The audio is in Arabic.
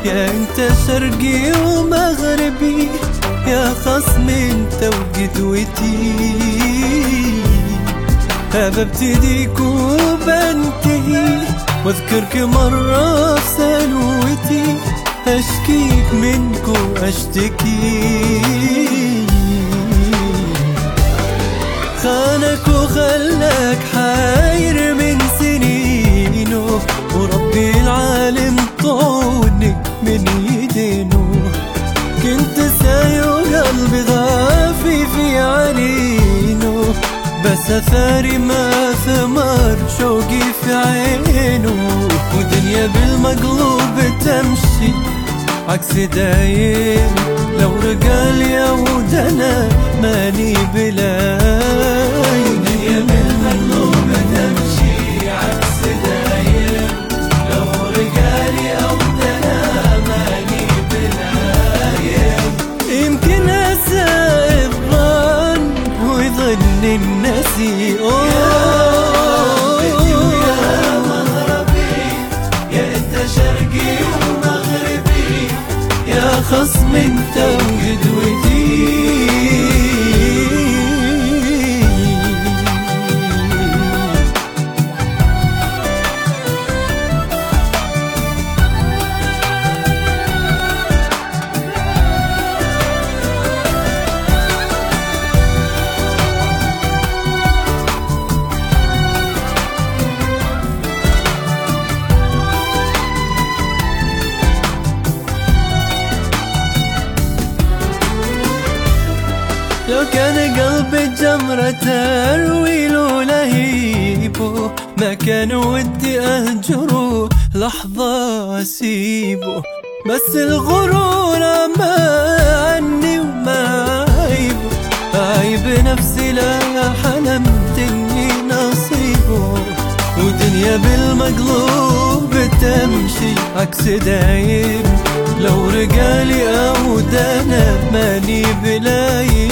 يا انت شرقي ومغربي، يا خصم انت وقدوتي. ببتديك وبنتهي واذكرك مرة في سلوتي، اشكيك منك واشتكي. خانك وخلاك حاير من سنينه، وربي العالم طونك من يدينه. كنت ساي وقلبي غافي في عنينه، بس اثاري ما ثمر شوقي في عينه. ودنيا بالمقلوب تمشي عكس داير، لو رجال يا ودنا ماني بلاي. دنيا بالمقلوب تمشي عكس داير، لو رجال يا ودنا ماني بلاي. يمكن اساء الظن ويظن النسي يا مغربي، يا انت شرقي ومغربي، يا خصم انت وقدوتي. لو كان قلبي جمرة تروي له لهيبه، ما كان ودي أهجره لحظة أسيبه. بس الغرور ما عني وما عيبه، عيب نفسي لا حلمت إني نصيبه. ودنيا بالمقلوب تمشي عكس دايم، لو رجالي أو دنا ماني بلايم.